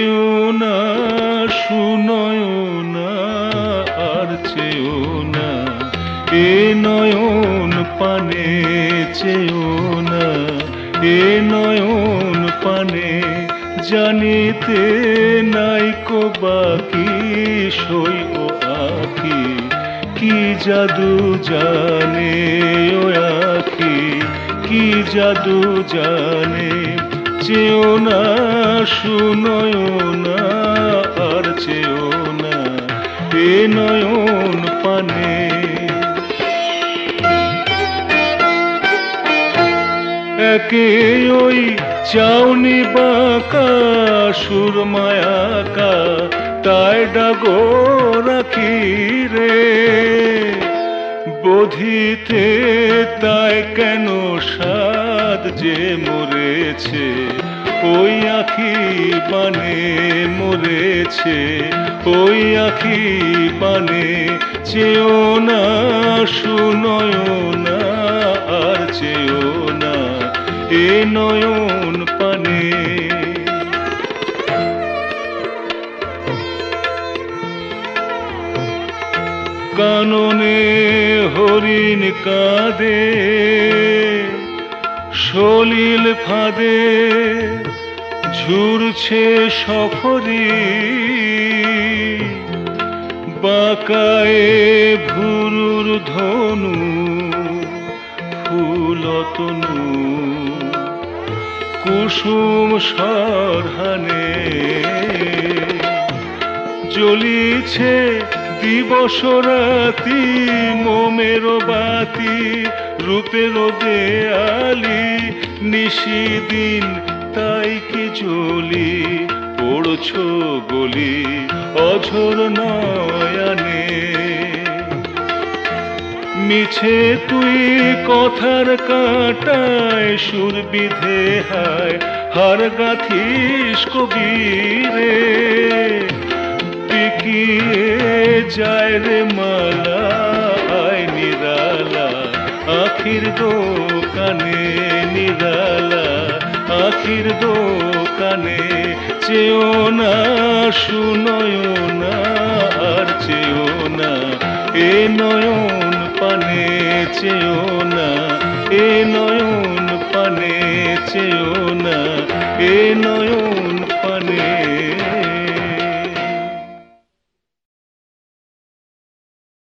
চেয়েও না শুনয়ও না আর চেয়েও না এ নয়ন পানে চেয়েও না এ নয়ন পানে জানিতে নাইকো বাকি সই ও আখি কি জাদু জানে ও আখি কি জাদু জানে চেয়েও না শুনয়ও না আর চেয়েও না এ নয়ন পানে একে ওই চাউনি বাঁকা সুরমায়াকা তাই ডাগো রাখি রে বধিতে তাই কেন সাদ যে মরেছে ওই আখি বানে মরেছে ওই আখি বানে চেয়েও না শুনয়ও না আর চেয়েও না এ নয়ন পানে কাননে হরিণ কাঁদে সলিল ফাঁদে ঝুরছে সফরি বাঁকায়ে ভুরুর ধনু ফুলতনু কুসুম সরহানে জ্বলিছে দিবস রাতি মোমের বাতি রূপের দেয়ালি নিশিদিন তাই কি জ্বলি পড়ছ গলি অঝোর নয়নে মিছে তুই কথার কাঁটায় সুর বিধে হায় হার গাথিস কবিরে টিকিয়ে যায় রে মালা আয় নিরালা আখির দোকানে নিরালা আখির দোকানে চেয়েও না শুনয়ও না আর চেয়েও না এ নয়ন পানে চেয়েও না এ নয়ন পানে চেয়েও না এ নয়ন